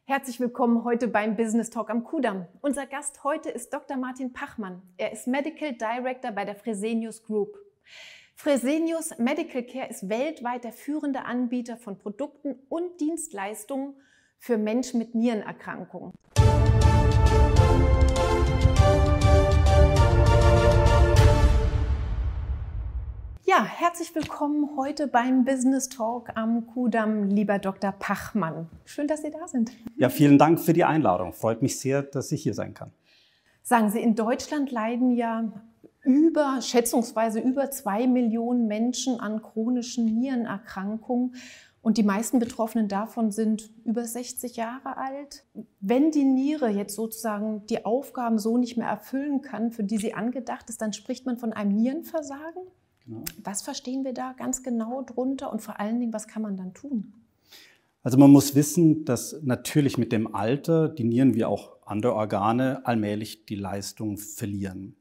Herzlich willkommen heute beim Business Talk am Kudamm. Unser Gast heute ist Dr. Martin Pachmann. Er ist Medical Director bei der Fresenius Group. Fresenius Medical Care ist weltweit der führende Anbieter von Produkten und Dienstleistungen für Menschen mit Nierenerkrankungen. Ja, herzlich willkommen heute beim Business Talk am Kudamm, lieber Dr. Pachmann. Schön, dass Sie da sind. Ja, vielen Dank für die Einladung. Freut mich sehr, dass ich hier sein kann. Sagen Sie, in Deutschland leiden ja schätzungsweise über 2 Millionen Menschen an chronischen Nierenerkrankungen. Und die meisten Betroffenen davon sind über 60 Jahre alt. Wenn die Niere jetzt sozusagen die Aufgaben so nicht mehr erfüllen kann, für die sie angedacht ist, dann spricht man von einem Nierenversagen. Genau. Was verstehen wir da ganz genau drunter und vor allen Dingen, was kann man dann tun? Also man muss wissen, dass natürlich mit dem Alter die Nieren wie auch andere Organe allmählich die Leistung verlieren.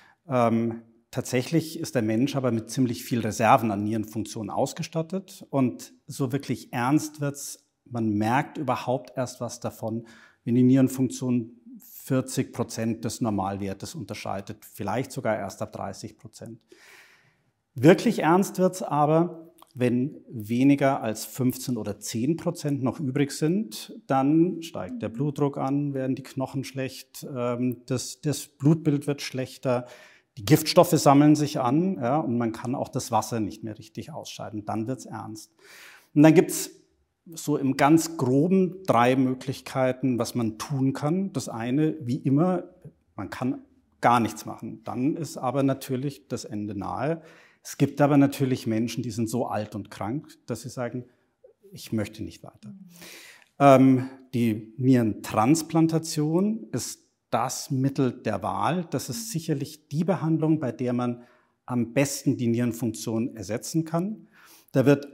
Tatsächlich ist der Mensch aber mit ziemlich viel Reserven an Nierenfunktionen ausgestattet und so wirklich ernst wird's. Man merkt überhaupt erst was davon, wenn die Nierenfunktion 40% des Normalwertes unterschreitet, vielleicht sogar erst ab 30%. Wirklich ernst wird's aber, wenn weniger als 15 oder 10% noch übrig sind, dann steigt der Blutdruck an, werden die Knochen schlecht, das Blutbild wird schlechter, die Giftstoffe sammeln sich an, ja, und man kann auch das Wasser nicht mehr richtig ausscheiden. Dann wird's ernst. Und dann gibt's so im ganz Groben 3 Möglichkeiten, was man tun kann. Das eine, wie immer, man kann gar nichts machen. Dann ist aber natürlich das Ende nahe. Es gibt aber natürlich Menschen, die sind so alt und krank, dass sie sagen, ich möchte nicht weiter. Die Nierentransplantation ist das Mittel der Wahl. Das ist sicherlich die Behandlung, bei der man am besten die Nierenfunktion ersetzen kann. Da wird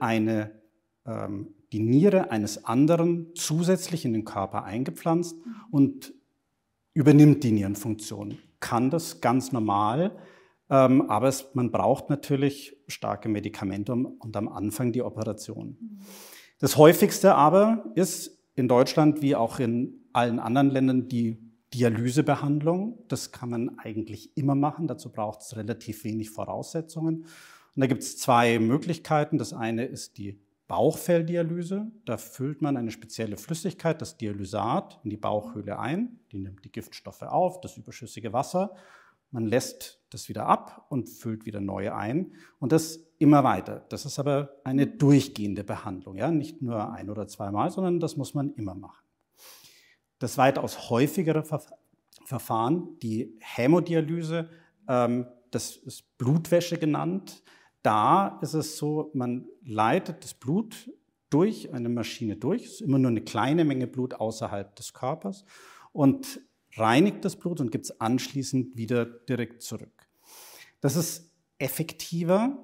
die Niere eines anderen zusätzlich in den Körper eingepflanzt und übernimmt die Nierenfunktion. Kann das ganz normal. Aber man braucht natürlich starke Medikamente und am Anfang die Operation. Das häufigste aber ist in Deutschland wie auch in allen anderen Ländern die Dialysebehandlung. Das kann man eigentlich immer machen. Dazu braucht es relativ wenig Voraussetzungen. Und da gibt es 2 Möglichkeiten. Das eine ist die Bauchfelldialyse. Da füllt man eine spezielle Flüssigkeit, das Dialysat, in die Bauchhöhle ein. Die nimmt die Giftstoffe auf, das überschüssige Wasser. Man lässt das wieder ab und füllt wieder neue ein und das immer weiter. Das ist aber eine durchgehende Behandlung, ja? Nicht nur 1 oder 2 Mal, sondern das muss man immer machen. Das weitaus häufigere Verfahren, die Hämodialyse, das ist Blutwäsche genannt. Da ist es so, man leitet das Blut durch eine Maschine durch. Es ist immer nur eine kleine Menge Blut außerhalb des Körpers und reinigt das Blut und gibt es anschließend wieder direkt zurück. Das ist effektiver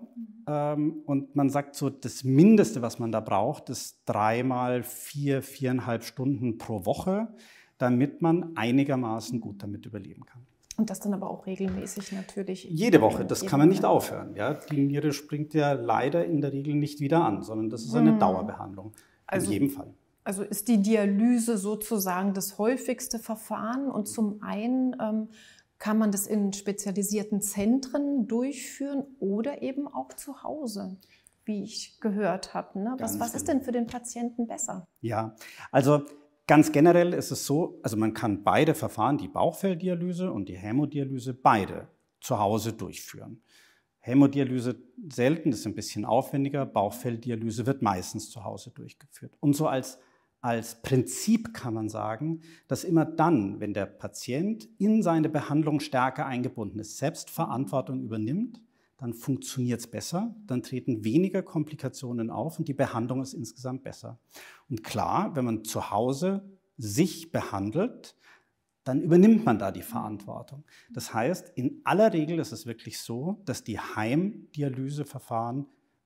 und man sagt so, das Mindeste, was man da braucht, ist 3 mal 4,5 Stunden pro Woche, damit man einigermaßen gut damit überleben kann. Und das dann aber auch regelmäßig natürlich? Jede Woche, das kann man nicht aufhören. Ja? Die Niere springt ja leider in der Regel nicht wieder an, sondern das ist eine Dauerbehandlung, in jedem Fall. Also ist die Dialyse sozusagen das häufigste Verfahren und zum einen kann man das in spezialisierten Zentren durchführen oder eben auch zu Hause, wie ich gehört habe. Ne? Was ist denn für den Patienten besser? Ja, also ganz generell ist es so, also man kann beide Verfahren, die Bauchfelldialyse und die Hämodialyse, beide zu Hause durchführen. Hämodialyse selten, das ist ein bisschen aufwendiger, Bauchfelldialyse wird meistens zu Hause durchgeführt. Und so als Prinzip kann man sagen, dass immer dann, wenn der Patient in seine Behandlung stärker eingebunden ist, selbst Verantwortung übernimmt, dann funktioniert es besser, dann treten weniger Komplikationen auf und die Behandlung ist insgesamt besser. Und klar, wenn man zu Hause sich behandelt, dann übernimmt man da die Verantwortung. Das heißt, in aller Regel ist es wirklich so, dass die Heimdialyseverfahren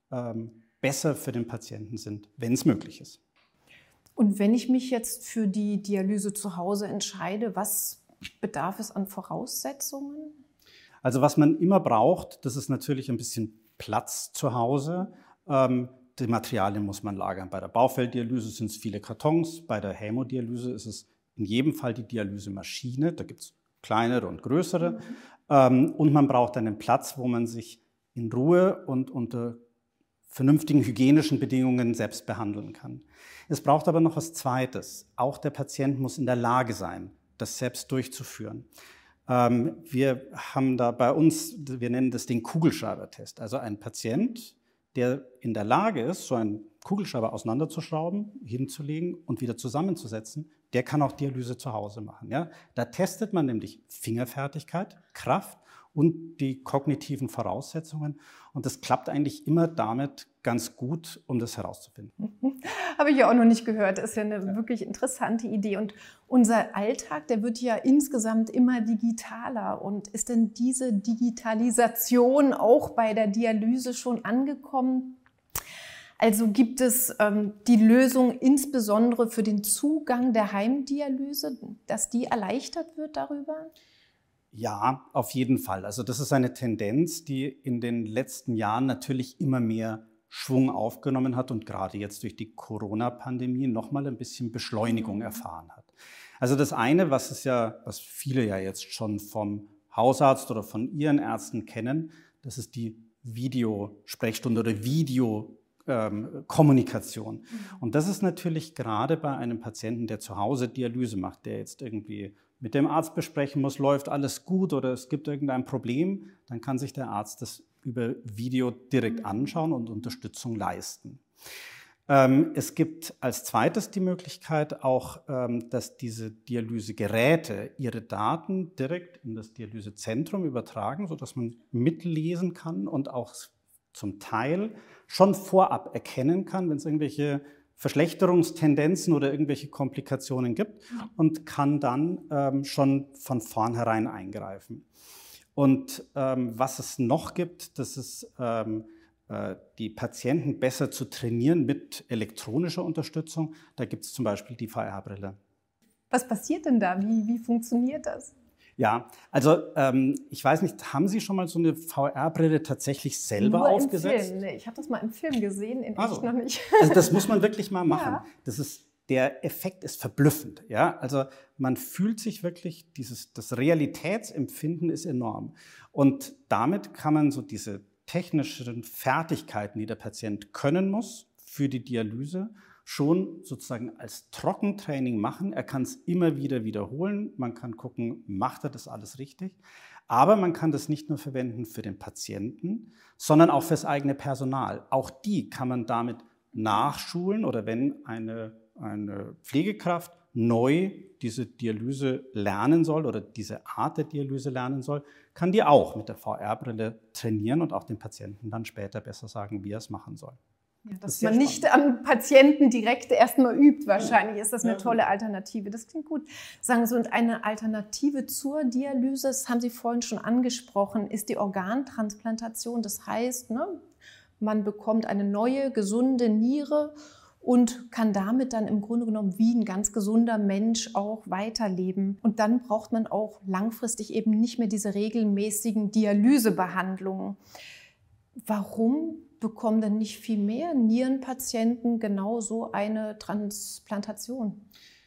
besser für den Patienten sind, wenn es möglich ist. Und wenn ich mich jetzt für die Dialyse zu Hause entscheide, was bedarf es an Voraussetzungen? Also was man immer braucht, das ist natürlich ein bisschen Platz zu Hause. die Materialien muss man lagern. Bei der Baufelddialyse sind es viele Kartons, bei der Hämodialyse ist es in jedem Fall die Dialysemaschine, da gibt es kleinere und größere. Und man braucht einen Platz, wo man sich in Ruhe und unter vernünftigen hygienischen Bedingungen selbst behandeln kann. Es braucht aber noch was Zweites. Auch der Patient muss in der Lage sein, das selbst durchzuführen. Wir haben da bei uns, wir nennen das den Kugelschreibertest. Also ein Patient, der in der Lage ist, so einen Kugelschreiber auseinanderzuschrauben, hinzulegen und wieder zusammenzusetzen, der kann auch Dialyse zu Hause machen. Ja? Da testet man nämlich Fingerfertigkeit, Kraft und die kognitiven Voraussetzungen. Und das klappt eigentlich immer damit ganz gut, um das herauszufinden. Habe ich ja auch noch nicht gehört. Das ist ja eine wirklich interessante Idee. Und unser Alltag, der wird ja insgesamt immer digitaler. Und ist denn diese Digitalisation auch bei der Dialyse schon angekommen? Also gibt es die Lösung insbesondere für den Zugang der Heimdialyse, dass die erleichtert wird darüber? Ja, auf jeden Fall. Also das ist eine Tendenz, die in den letzten Jahren natürlich immer mehr Schwung aufgenommen hat und gerade jetzt durch die Corona-Pandemie nochmal ein bisschen Beschleunigung erfahren hat. Also das eine, was viele ja jetzt schon vom Hausarzt oder von ihren Ärzten kennen, das ist die Videosprechstunde oder Videokommunikation. Und das ist natürlich gerade bei einem Patienten, der zu Hause Dialyse macht, der jetzt irgendwie mit dem Arzt besprechen muss, läuft alles gut oder es gibt irgendein Problem, dann kann sich der Arzt das über Video direkt anschauen und Unterstützung leisten. Es gibt als zweites die Möglichkeit auch, dass diese Dialysegeräte ihre Daten direkt in das Dialysezentrum übertragen, sodass man mitlesen kann und auch zum Teil schon vorab erkennen kann, wenn es irgendwelche Verschlechterungstendenzen oder irgendwelche Komplikationen gibt und kann dann schon von vornherein eingreifen. Und was es noch gibt, das ist die Patienten besser zu trainieren mit elektronischer Unterstützung. Da gibt es zum Beispiel die VR-Brille. Was passiert denn da? Wie funktioniert das? Ja, also ich weiß nicht, haben Sie schon mal so eine VR-Brille tatsächlich selber Nur aufgesetzt? Im Film. Nee, ich habe das mal im Film gesehen, in echt noch nicht. Also das muss man wirklich mal machen. Ja. Der Effekt ist verblüffend. Ja? Also man fühlt sich wirklich, das Realitätsempfinden ist enorm. Und damit kann man so diese technischen Fertigkeiten, die der Patient können muss für die Dialyse, schon sozusagen als Trockentraining machen. Er kann es immer wieder wiederholen. Man kann gucken, macht er das alles richtig? Aber man kann das nicht nur verwenden für den Patienten, sondern auch fürs eigene Personal. Auch die kann man damit nachschulen oder wenn eine Pflegekraft neu diese Dialyse lernen soll oder diese Art der Dialyse lernen soll, kann die auch mit der VR-Brille trainieren und auch dem Patienten dann später besser sagen, wie er es machen soll. Ja, dass man nicht am Patienten direkt erstmal übt, wahrscheinlich ist das eine tolle Alternative. Das klingt gut. Sagen Sie, und eine Alternative zur Dialyse, das haben Sie vorhin schon angesprochen, ist die Organtransplantation. Das heißt, man bekommt eine neue, gesunde Niere und kann damit dann im Grunde genommen wie ein ganz gesunder Mensch auch weiterleben. Und dann braucht man auch langfristig eben nicht mehr diese regelmäßigen Dialysebehandlungen. Warum bekommen denn nicht viel mehr Nierenpatienten genau so eine Transplantation?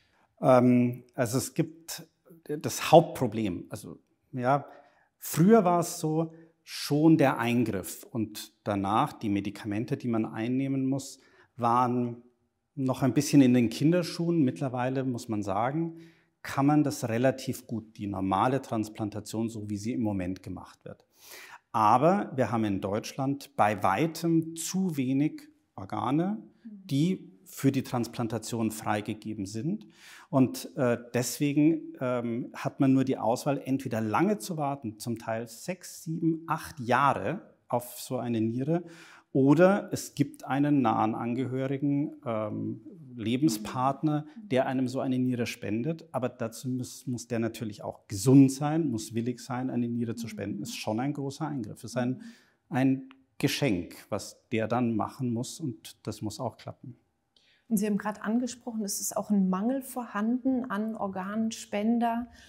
Also es gibt das Hauptproblem. Also ja, früher war es so, schon der Eingriff und danach die Medikamente, die man einnehmen muss, waren noch ein bisschen in den Kinderschuhen. Mittlerweile muss man sagen, kann man das relativ gut, die normale Transplantation, so wie sie im Moment gemacht wird. Aber wir haben in Deutschland bei weitem zu wenig Organe, die für die Transplantation freigegeben sind. Und deswegen hat man nur die Auswahl, entweder lange zu warten, zum Teil 6, 7, 8 Jahre auf so eine Niere, oder es gibt einen nahen Angehörigen, Lebenspartner, der einem so eine Niere spendet. Aber dazu muss der natürlich auch gesund sein, muss willig sein, eine Niere zu spenden. Ist schon ein großer Eingriff. Ist ein Geschenk, was der dann machen muss, und das muss auch klappen. Und Sie haben gerade angesprochen, es ist auch ein Mangel vorhanden an Organspender.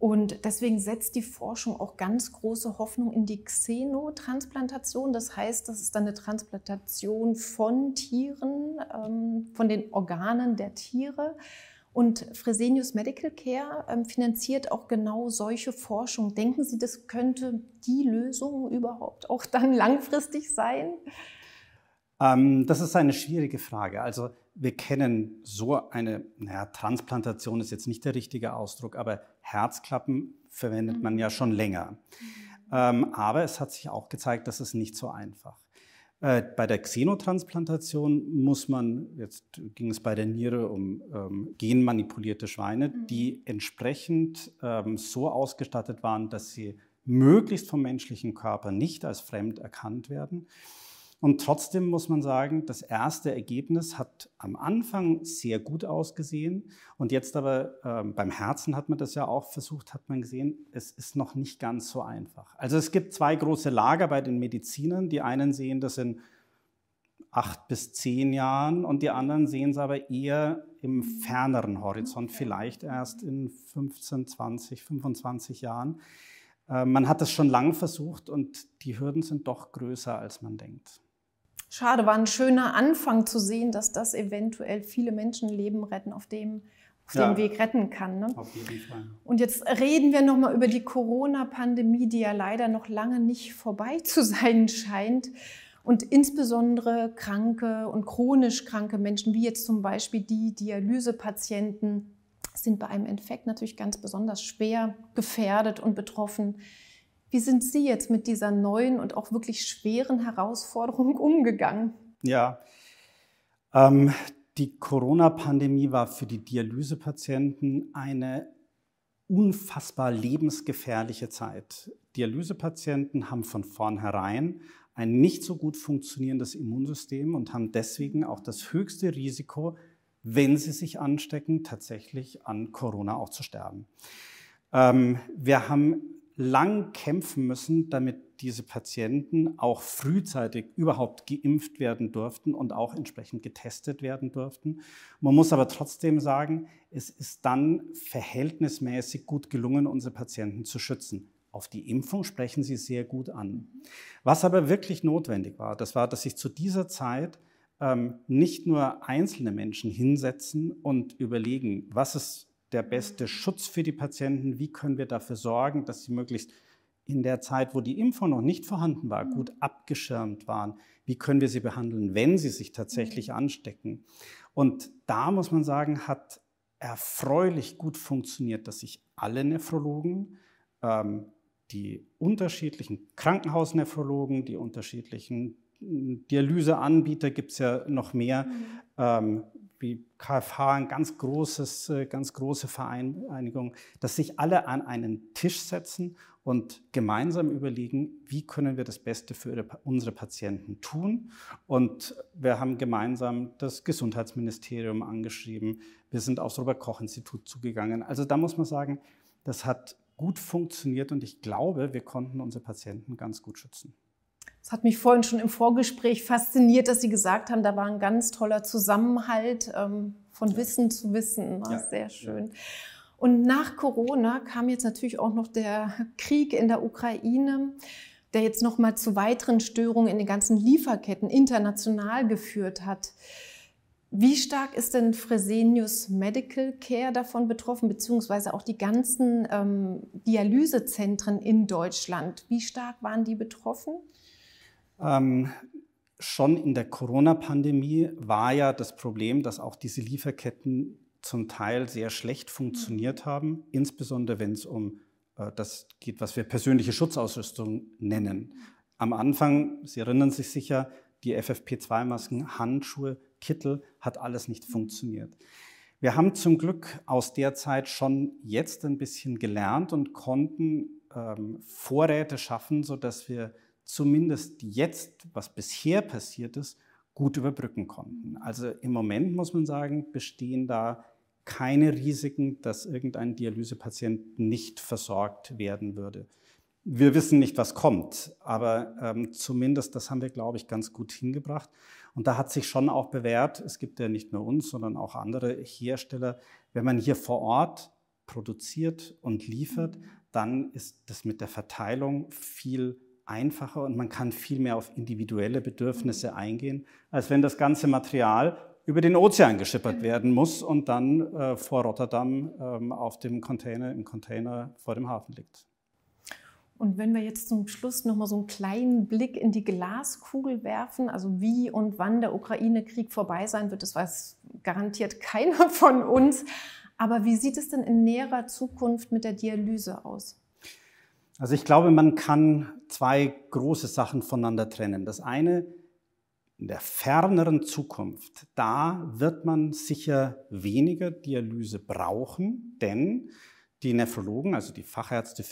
Und deswegen setzt die Forschung auch ganz große Hoffnung in die Xenotransplantation. Das heißt, das ist dann eine Transplantation von Tieren, von den Organen der Tiere. Und Fresenius Medical Care finanziert auch genau solche Forschung. Denken Sie, das könnte die Lösung überhaupt auch dann langfristig sein? Das ist eine schwierige Frage. Also wir kennen so eine, Transplantation ist jetzt nicht der richtige Ausdruck, aber Herzklappen verwendet man ja schon länger. Aber es hat sich auch gezeigt, dass es nicht so einfach. Bei der Xenotransplantation muss man, jetzt ging es bei der Niere um genmanipulierte Schweine, die entsprechend so ausgestattet waren, dass sie möglichst vom menschlichen Körper nicht als fremd erkannt werden. Und trotzdem muss man sagen, das erste Ergebnis hat am Anfang sehr gut ausgesehen. Und jetzt aber beim Herzen hat man das ja auch versucht, hat man gesehen, es ist noch nicht ganz so einfach. Also es gibt zwei große Lager bei den Medizinern. Die einen sehen das in 8 bis 10 Jahren und die anderen sehen es aber eher im ferneren Horizont, vielleicht erst in 15, 20, 25 Jahren. Man hat das schon lange versucht und die Hürden sind doch größer, als man denkt. Schade, war ein schöner Anfang zu sehen, dass das eventuell viele Menschenleben retten, auf dem Weg retten kann. Ne? Auf jeden Fall. Und jetzt reden wir nochmal über die Corona-Pandemie, die ja leider noch lange nicht vorbei zu sein scheint. Und insbesondere kranke und chronisch kranke Menschen, wie jetzt zum Beispiel die Dialysepatienten, sind bei einem Infekt natürlich ganz besonders schwer gefährdet und betroffen. Wie sind Sie jetzt mit dieser neuen und auch wirklich schweren Herausforderung umgegangen? Ja, die Corona-Pandemie war für die Dialysepatienten eine unfassbar lebensgefährliche Zeit. Dialysepatienten haben von vornherein ein nicht so gut funktionierendes Immunsystem und haben deswegen auch das höchste Risiko, wenn sie sich anstecken, tatsächlich an Corona auch zu sterben. Wir haben lang kämpfen müssen, damit diese Patienten auch frühzeitig überhaupt geimpft werden durften und auch entsprechend getestet werden durften. Man muss aber trotzdem sagen, es ist dann verhältnismäßig gut gelungen, unsere Patienten zu schützen. Auf die Impfung sprechen Sie sehr gut an. Was aber wirklich notwendig war, das war, dass sich zu dieser Zeit nicht nur einzelne Menschen hinsetzen und überlegen, was ist der beste Schutz für die Patienten, wie können wir dafür sorgen, dass sie möglichst in der Zeit, wo die Impfung noch nicht vorhanden war, gut abgeschirmt waren, wie können wir sie behandeln, wenn sie sich tatsächlich anstecken. Und da muss man sagen, hat erfreulich gut funktioniert, dass sich alle Nephrologen, die unterschiedlichen Krankenhausnephrologen, die unterschiedlichen Dialyseanbieter, gibt es ja noch mehr, wie KFH, eine ganz große Vereinigung, dass sich alle an einen Tisch setzen und gemeinsam überlegen, wie können wir das Beste für unsere Patienten tun. Und wir haben gemeinsam das Gesundheitsministerium angeschrieben, wir sind aufs Robert-Koch-Institut zugegangen. Also da muss man sagen, das hat gut funktioniert und ich glaube, wir konnten unsere Patienten ganz gut schützen. Es hat mich vorhin schon im Vorgespräch fasziniert, dass Sie gesagt haben, da war ein ganz toller Zusammenhalt von Wissen zu Wissen. Ja. Sehr schön. Ja. Und nach Corona kam jetzt natürlich auch noch der Krieg in der Ukraine, der jetzt noch mal zu weiteren Störungen in den ganzen Lieferketten international geführt hat. Wie stark ist denn Fresenius Medical Care davon betroffen, beziehungsweise auch die ganzen Dialysezentren in Deutschland? Wie stark waren die betroffen? Schon in der Corona-Pandemie war ja das Problem, dass auch diese Lieferketten zum Teil sehr schlecht funktioniert haben, insbesondere wenn es um das geht, was wir persönliche Schutzausrüstung nennen. Am Anfang, Sie erinnern sich sicher, die FFP2-Masken, Handschuhe, Kittel, hat alles nicht funktioniert. Wir haben zum Glück aus der Zeit schon jetzt ein bisschen gelernt und konnten Vorräte schaffen, sodass wir zumindest jetzt, was bisher passiert ist, gut überbrücken konnten. Also im Moment muss man sagen, bestehen da keine Risiken, dass irgendein Dialysepatient nicht versorgt werden würde. Wir wissen nicht, was kommt, aber zumindest das haben wir, glaube ich, ganz gut hingebracht. Und da hat sich schon auch bewährt, es gibt ja nicht nur uns, sondern auch andere Hersteller, wenn man hier vor Ort produziert und liefert, dann ist das mit der Verteilung viel einfacher und man kann viel mehr auf individuelle Bedürfnisse eingehen, als wenn das ganze Material über den Ozean geschippert werden muss und dann vor Rotterdam im Container vor dem Hafen liegt. Und wenn wir jetzt zum Schluss noch mal so einen kleinen Blick in die Glaskugel werfen, also wie und wann der Ukraine-Krieg vorbei sein wird, das weiß garantiert keiner von uns. Aber wie sieht es denn in näherer Zukunft mit der Dialyse aus? Also ich glaube, man kann zwei große Sachen voneinander trennen. Das eine, in der ferneren Zukunft, da wird man sicher weniger Dialyse brauchen, denn die Nephrologen, also die Fachärzte